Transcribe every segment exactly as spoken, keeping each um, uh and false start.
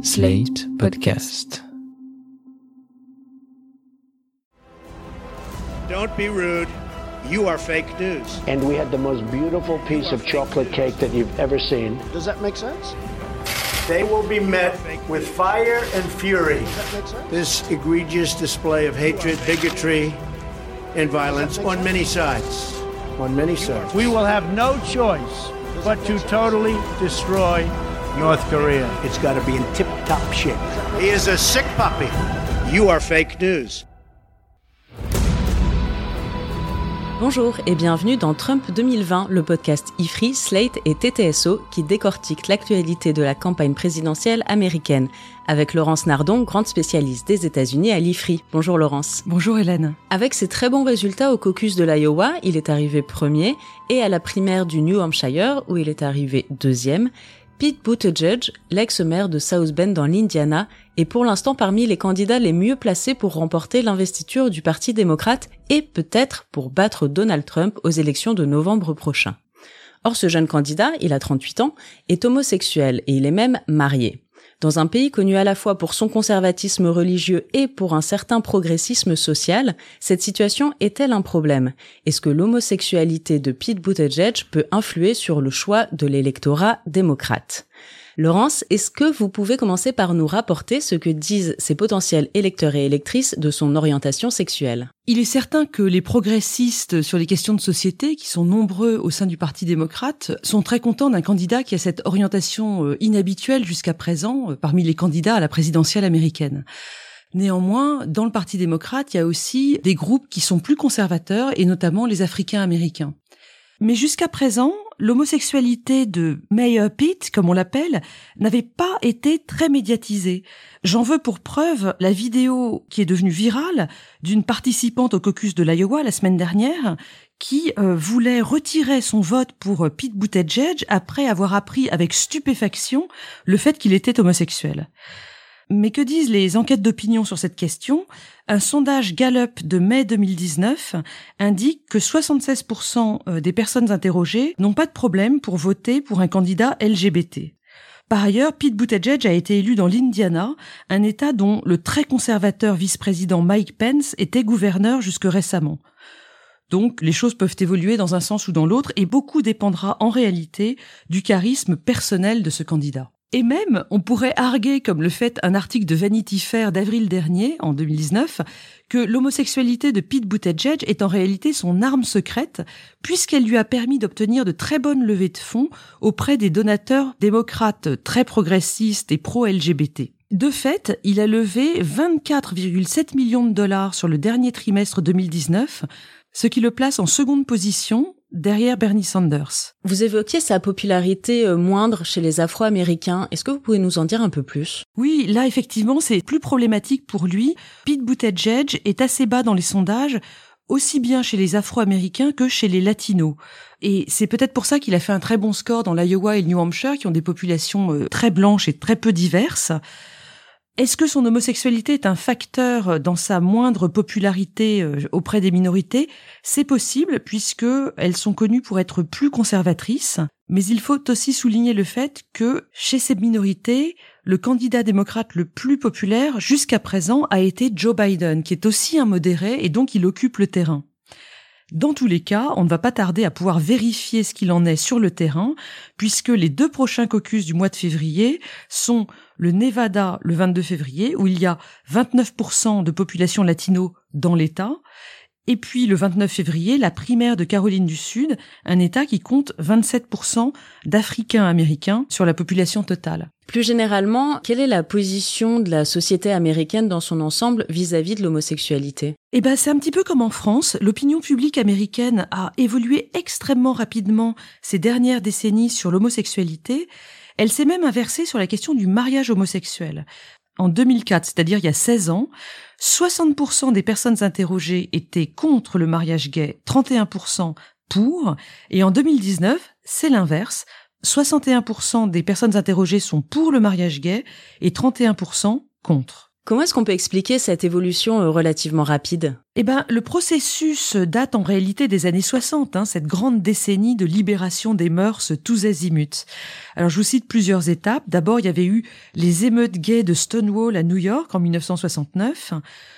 Slate Podcast. Don't be rude. You are fake news. And we had the most beautiful piece of chocolate cake that you've ever seen. Does that make sense? They will be met with fire and fury. Does that make sense? This egregious display of hatred, bigotry, and violence on many sides. On many sides. We will have no choice but to totally destroy North Korea. It's got to be in tip-top shape. He is a sick puppy. You are fake news. Bonjour et bienvenue dans Trump deux mille vingt, le podcast I F R I, Slate et T T S O qui décortique l'actualité de la campagne présidentielle américaine. Avec Laurence Nardon, grande spécialiste des États-Unis à l'I F R I. Bonjour Laurence. Bonjour Hélène. Avec ses très bons résultats au caucus de l'Iowa, il est arrivé premier, et à la primaire du New Hampshire, où il est arrivé deuxième, Pete Buttigieg, l'ex-maire de South Bend dans l'Indiana, est pour l'instant parmi les candidats les mieux placés pour remporter l'investiture du Parti démocrate et peut-être pour battre Donald Trump aux élections de novembre prochain. Or, ce jeune candidat, il a trente-huit ans, est homosexuel et il est même marié. Dans un pays connu à la fois pour son conservatisme religieux et pour un certain progressisme social, cette situation est-elle un problème? Est-ce que l'homosexualité de Pete Buttigieg peut influer sur le choix de l'électorat démocrate? Laurence, est-ce que vous pouvez commencer par nous rapporter ce que disent ses potentiels électeurs et électrices de son orientation sexuelle? Il est certain que les progressistes sur les questions de société, qui sont nombreux au sein du Parti démocrate, sont très contents d'un candidat qui a cette orientation inhabituelle jusqu'à présent parmi les candidats à la présidentielle américaine. Néanmoins, dans le Parti démocrate, il y a aussi des groupes qui sont plus conservateurs, et notamment les Africains-Américains. Mais jusqu'à présent, l'homosexualité de Mayor Pete, comme on l'appelle, n'avait pas été très médiatisée. J'en veux pour preuve la vidéo qui est devenue virale d'une participante au caucus de l'Iowa la semaine dernière qui euh, voulait retirer son vote pour Pete Buttigieg après avoir appris avec stupéfaction le fait qu'il était homosexuel. Mais que disent les enquêtes d'opinion sur cette question? Un sondage Gallup de mai deux mille dix-neuf indique que soixante-seize pour cent des personnes interrogées n'ont pas de problème pour voter pour un candidat L G B T. Par ailleurs, Pete Buttigieg a été élu dans l'Indiana, un État dont le très conservateur vice-président Mike Pence était gouverneur jusque récemment. Donc, les choses peuvent évoluer dans un sens ou dans l'autre, et beaucoup dépendra en réalité du charisme personnel de ce candidat. Et même, on pourrait arguer, comme le fait un article de Vanity Fair d'avril dernier, en deux mille dix-neuf, que l'homosexualité de Pete Buttigieg est en réalité son arme secrète, puisqu'elle lui a permis d'obtenir de très bonnes levées de fonds auprès des donateurs démocrates très progressistes et pro-L G B T. De fait, il a levé vingt-quatre virgule sept millions de dollars sur le dernier trimestre deux mille dix-neuf, ce qui le place en seconde position, derrière Bernie Sanders. Vous évoquiez sa popularité moindre chez les Afro-Américains. Est-ce que vous pouvez nous en dire un peu plus? Oui, là, effectivement, c'est plus problématique pour lui. Pete Buttigieg est assez bas dans les sondages, aussi bien chez les Afro-Américains que chez les Latinos. Et c'est peut-être pour ça qu'il a fait un très bon score dans l'Iowa et le New Hampshire, qui ont des populations très blanches et très peu diverses. Est-ce que son homosexualité est un facteur dans sa moindre popularité auprès des minorités? C'est possible, puisque elles sont connues pour être plus conservatrices. Mais il faut aussi souligner le fait que, chez ces minorités, le candidat démocrate le plus populaire jusqu'à présent a été Joe Biden, qui est aussi un modéré, et donc il occupe le terrain. Dans tous les cas, on ne va pas tarder à pouvoir vérifier ce qu'il en est sur le terrain, puisque les deux prochains caucus du mois de février sont le Nevada le vingt-deux février, où il y a vingt-neuf pour cent de population latino dans l'État, et puis le vingt-neuf février, la primaire de Caroline du Sud, un État qui compte vingt-sept pour cent d'Africains-Américains sur la population totale. Plus généralement, quelle est la position de la société américaine dans son ensemble vis-à-vis de l'homosexualité? Eh ben, c'est un petit peu comme en France. L'opinion publique américaine a évolué extrêmement rapidement ces dernières décennies sur l'homosexualité. Elle s'est même inversée sur la question du mariage homosexuel. En deux mille quatre, c'est-à-dire il y a seize ans, soixante pour cent des personnes interrogées étaient contre le mariage gay, trente et un pour cent pour, et en deux mille dix-neuf, c'est l'inverse. soixante et un pour cent des personnes interrogées sont pour le mariage gay et trente et un pour cent contre. Comment est-ce qu'on peut expliquer cette évolution relativement rapide ? Eh ben, le processus date en réalité des années soixante, hein, cette grande décennie de libération des mœurs tous azimuts. Alors, je vous cite plusieurs étapes. D'abord, il y avait eu les émeutes gays de Stonewall à New York en dix-neuf cent soixante-neuf,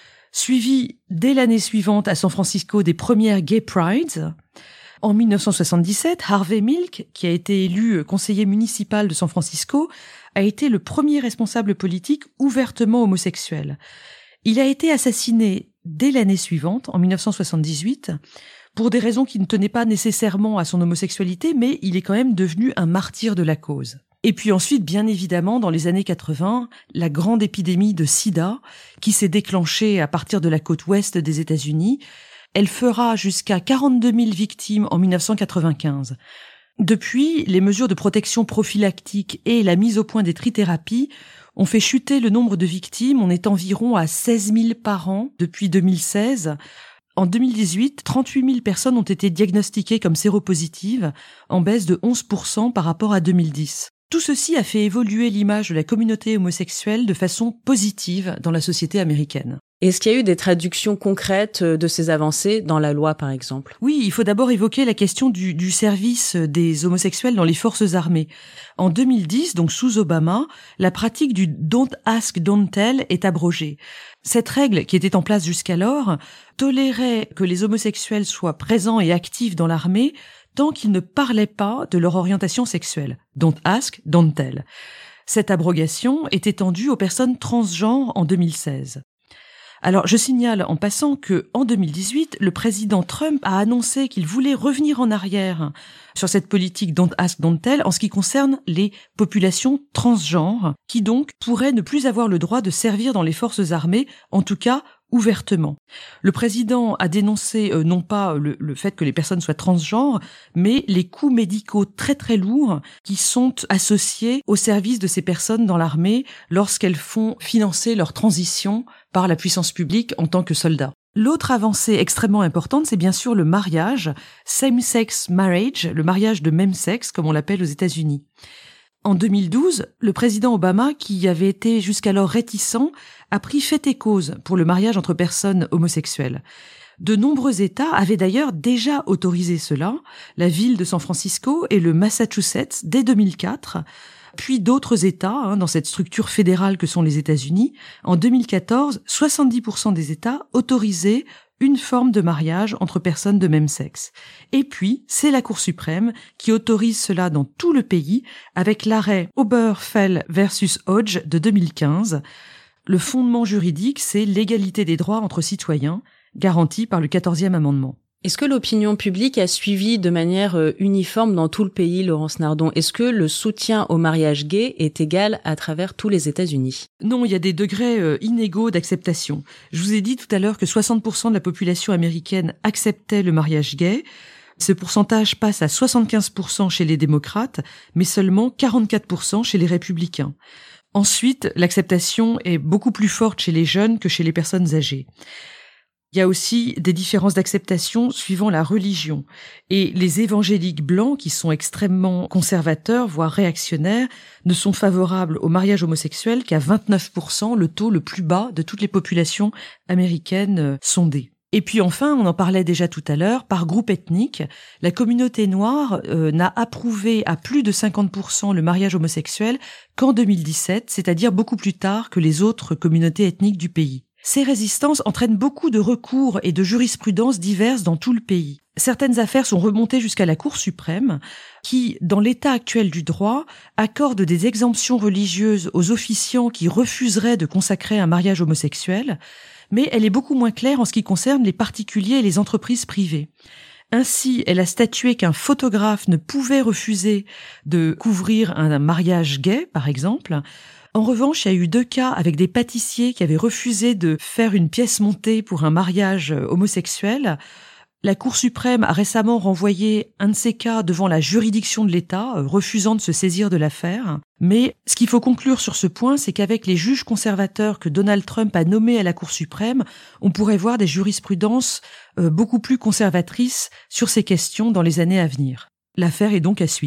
suivi dès l'année suivante à San Francisco des premières Gay Prides. En dix-neuf cent soixante-dix-sept, Harvey Milk, qui a été élu conseiller municipal de San Francisco, a été le premier responsable politique ouvertement homosexuel. Il a été assassiné dès l'année suivante, en dix-neuf cent soixante-dix-huit, pour des raisons qui ne tenaient pas nécessairement à son homosexualité, mais il est quand même devenu un martyr de la cause. Et puis ensuite, bien évidemment, dans les années quatre-vingts, la grande épidémie de sida, qui s'est déclenchée à partir de la côte ouest des États-Unis. Elle fera jusqu'à quarante-deux mille victimes en dix-neuf cent quatre-vingt-quinze. Depuis, les mesures de protection prophylactique et la mise au point des trithérapies ont fait chuter le nombre de victimes. On est environ à seize mille par an depuis deux mille seize. En deux mille dix-huit, trente-huit mille personnes ont été diagnostiquées comme séropositives, en baisse de onze pour cent par rapport à deux mille dix. Tout ceci a fait évoluer l'image de la communauté homosexuelle de façon positive dans la société américaine. Est-ce qu'il y a eu des traductions concrètes de ces avancées dans la loi, par exemple ? Oui, il faut d'abord évoquer la question du, du service des homosexuels dans les forces armées. En deux mille dix, donc sous Obama, la pratique du « don't ask, don't tell » est abrogée. Cette règle, qui était en place jusqu'alors, tolérait que les homosexuels soient présents et actifs dans l'armée tant qu'ils ne parlaient pas de leur orientation sexuelle. Don't ask, don't tell. Cette abrogation est étendue aux personnes transgenres en deux mille seize. Alors, je signale en passant que, en deux mille dix-huit, le président Trump a annoncé qu'il voulait revenir en arrière sur cette politique don't ask, don't tell en ce qui concerne les populations transgenres, qui donc pourraient ne plus avoir le droit de servir dans les forces armées, en tout cas ouvertement. Le président a dénoncé euh, non pas le, le fait que les personnes soient transgenres, mais les coûts médicaux très très lourds qui sont associés au service de ces personnes dans l'armée lorsqu'elles font financer leur transition par la puissance publique en tant que soldats. L'autre avancée extrêmement importante, c'est bien sûr le mariage, same-sex marriage, le mariage de même sexe, comme on l'appelle aux États-Unis. En deux mille douze, le président Obama, qui avait été jusqu'alors réticent, a pris fait et cause pour le mariage entre personnes homosexuelles. De nombreux États avaient d'ailleurs déjà autorisé cela, la ville de San Francisco et le Massachusetts dès deux mille quatre, puis d'autres États, hein, dans cette structure fédérale que sont les États-Unis. En deux mille quatorze, soixante-dix pour cent des États autorisaient une forme de mariage entre personnes de même sexe. Et puis, c'est la Cour suprême qui autorise cela dans tout le pays avec l'arrêt Obergefell versus Hodge de deux mille quinze. Le fondement juridique, c'est l'égalité des droits entre citoyens, garantie par le quatorzième amendement. Est-ce que l'opinion publique a suivi de manière uniforme dans tout le pays, Laurence Nardon ? Est-ce que le soutien au mariage gay est égal à travers tous les États-Unis ? Non, il y a des degrés euh, inégaux d'acceptation. Je vous ai dit tout à l'heure que soixante pour cent de la population américaine acceptait le mariage gay. Ce pourcentage passe à soixante-quinze pour cent chez les démocrates, mais seulement quarante-quatre pour cent chez les républicains. Ensuite, l'acceptation est beaucoup plus forte chez les jeunes que chez les personnes âgées. Il y a aussi des différences d'acceptation suivant la religion. Et les évangéliques blancs, qui sont extrêmement conservateurs, voire réactionnaires, ne sont favorables au mariage homosexuel qu'à vingt-neuf pour cent, le taux le plus bas de toutes les populations américaines sondées. Et puis enfin, on en parlait déjà tout à l'heure, par groupe ethnique, la communauté noire euh, n'a approuvé à plus de cinquante pour cent le mariage homosexuel qu'en deux mille dix-sept, c'est-à-dire beaucoup plus tard que les autres communautés ethniques du pays. Ces résistances entraînent beaucoup de recours et de jurisprudences diverses dans tout le pays. Certaines affaires sont remontées jusqu'à la Cour suprême, qui, dans l'état actuel du droit, accorde des exemptions religieuses aux officiants qui refuseraient de consacrer un mariage homosexuel, mais elle est beaucoup moins claire en ce qui concerne les particuliers et les entreprises privées. Ainsi, elle a statué qu'un photographe ne pouvait refuser de couvrir un mariage gay, par exemple. En revanche, il y a eu deux cas avec des pâtissiers qui avaient refusé de faire une pièce montée pour un mariage homosexuel. La Cour suprême a récemment renvoyé un de ces cas devant la juridiction de l'État, refusant de se saisir de l'affaire. Mais ce qu'il faut conclure sur ce point, c'est qu'avec les juges conservateurs que Donald Trump a nommés à la Cour suprême, on pourrait voir des jurisprudences beaucoup plus conservatrices sur ces questions dans les années à venir. L'affaire est donc à suivre.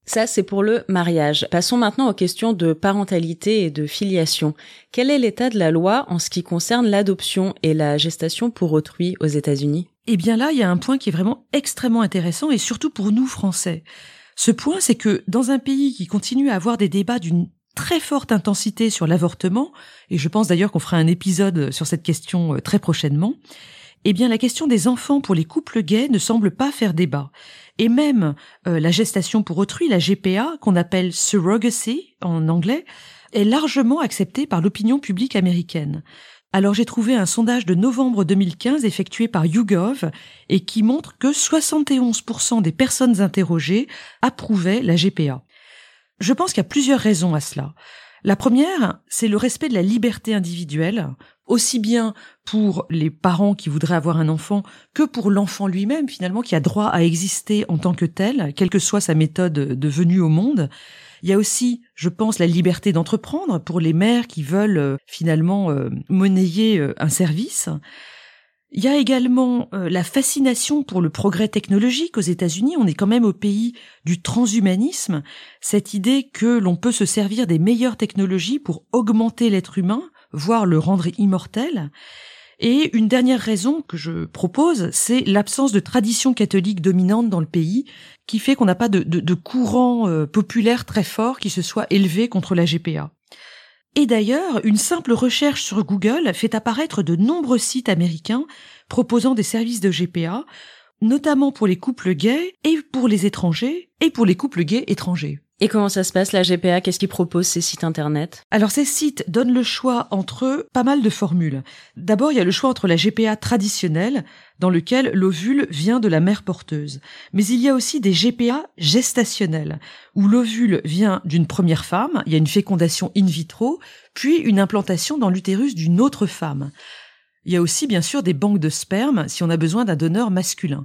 Ça, c'est pour le mariage. Passons maintenant aux questions de parentalité et de filiation. Quel est l'état de la loi en ce qui concerne l'adoption et la gestation pour autrui aux États-Unis ? Eh bien là, il y a un point qui est vraiment extrêmement intéressant et surtout pour nous Français. Ce point, c'est que dans un pays qui continue à avoir des débats d'une très forte intensité sur l'avortement, et je pense d'ailleurs qu'on fera un épisode sur cette question très prochainement, eh bien la question des enfants pour les couples gays ne semble pas faire débat. Et même euh, la gestation pour autrui, la G P A, qu'on appelle surrogacy en anglais, est largement acceptée par l'opinion publique américaine. Alors j'ai trouvé un sondage de novembre deux mille quinze effectué par YouGov et qui montre que soixante et onze pour cent des personnes interrogées approuvaient la G P A. Je pense qu'il y a plusieurs raisons à cela. La première, c'est le respect de la liberté individuelle, aussi bien pour les parents qui voudraient avoir un enfant que pour l'enfant lui-même, finalement, qui a droit à exister en tant que tel, quelle que soit sa méthode de venue au monde. Il y a aussi, je pense, la liberté d'entreprendre pour les mères qui veulent euh, finalement euh, monnayer euh, un service. Il y a également euh, la fascination pour le progrès technologique aux États-Unis. On est quand même au pays du transhumanisme, cette idée que l'on peut se servir des meilleures technologies pour augmenter l'être humain, voire le rendre immortel. Et une dernière raison que je propose, c'est l'absence de tradition catholique dominante dans le pays, qui fait qu'on n'a pas de, de, de courant euh, populaire très fort qui se soit élevé contre la G P A. Et d'ailleurs, une simple recherche sur Google fait apparaître de nombreux sites américains proposant des services de G P A, notamment pour les couples gays et pour les étrangers, et pour les couples gays étrangers. Et comment ça se passe, la G P A ? Qu'est-ce qu'ils proposent, ces sites internet ? Alors, ces sites donnent le choix entre pas mal de formules. D'abord, il y a le choix entre la G P A traditionnelle, dans lequel l'ovule vient de la mère porteuse. Mais il y a aussi des G P A gestationnels, où l'ovule vient d'une première femme, il y a une fécondation in vitro, puis une implantation dans l'utérus d'une autre femme. Il y a aussi, bien sûr, des banques de sperme, si on a besoin d'un donneur masculin.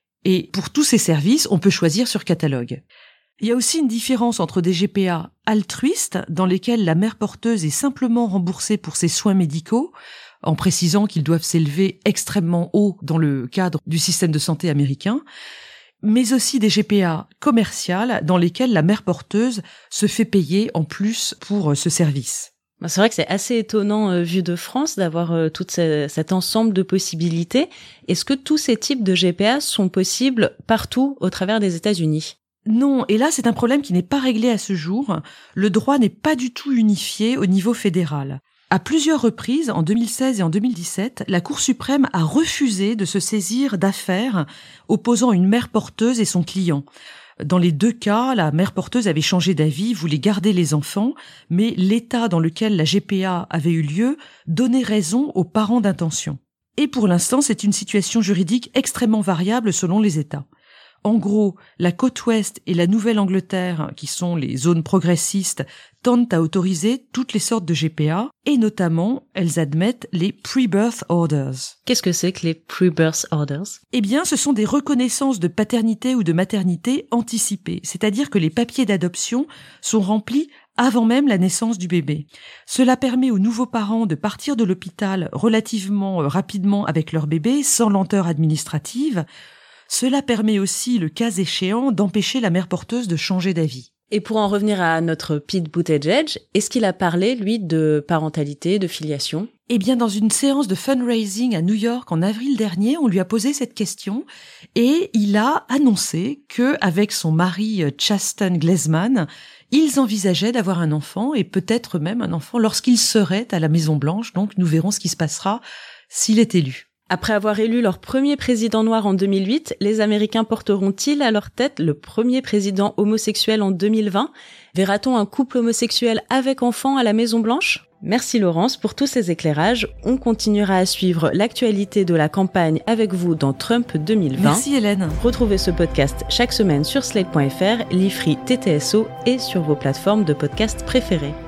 Et pour tous ces services, on peut choisir sur catalogue. Il y a aussi une différence entre des G P A altruistes, dans lesquels la mère porteuse est simplement remboursée pour ses soins médicaux, en précisant qu'ils doivent s'élever extrêmement haut dans le cadre du système de santé américain, mais aussi des G P A commerciales, dans lesquelles la mère porteuse se fait payer en plus pour ce service. C'est vrai que c'est assez étonnant, euh, vu de France, d'avoir euh, tout ce, cet ensemble de possibilités. Est-ce que tous ces types de G P A sont possibles partout au travers des États-Unis ? Non, et là c'est un problème qui n'est pas réglé à ce jour. Le droit n'est pas du tout unifié au niveau fédéral. À plusieurs reprises, en deux mille seize et en deux mille dix-sept, la Cour suprême a refusé de se saisir d'affaires opposant une mère porteuse et son client. Dans les deux cas, la mère porteuse avait changé d'avis, voulait garder les enfants, mais l'état dans lequel la G P A avait eu lieu donnait raison aux parents d'intention. Et pour l'instant, c'est une situation juridique extrêmement variable selon les États. En gros, la côte ouest et la Nouvelle-Angleterre, qui sont les zones progressistes, tendent à autoriser toutes les sortes de G P A, et notamment, elles admettent les pre-birth orders. Qu'est-ce que c'est que les pre-birth orders ? Eh bien, ce sont des reconnaissances de paternité ou de maternité anticipées, c'est-à-dire que les papiers d'adoption sont remplis avant même la naissance du bébé. Cela permet aux nouveaux parents de partir de l'hôpital relativement rapidement avec leur bébé, sans lenteur administrative. Cela permet aussi, le cas échéant, d'empêcher la mère porteuse de changer d'avis. Et pour en revenir à notre Pete Buttigieg, est-ce qu'il a parlé, lui, de parentalité, de filiation ? Eh bien, dans une séance de fundraising à New York en avril dernier, on lui a posé cette question et il a annoncé que, avec son mari Chasten Glesman, ils envisageaient d'avoir un enfant et peut-être même un enfant lorsqu'il serait à la Maison-Blanche. Donc, nous verrons ce qui se passera s'il est élu. Après avoir élu leur premier président noir en deux mille huit, les Américains porteront-ils à leur tête le premier président homosexuel en deux mille vingt ? Verra-t-on un couple homosexuel avec enfant à la Maison-Blanche ? Merci Laurence pour tous ces éclairages. On continuera à suivre l'actualité de la campagne avec vous dans Trump deux mille vingt. Merci Hélène. Retrouvez ce podcast chaque semaine sur slate point f r, l'I F R I, T T S O et sur vos plateformes de podcast préférées.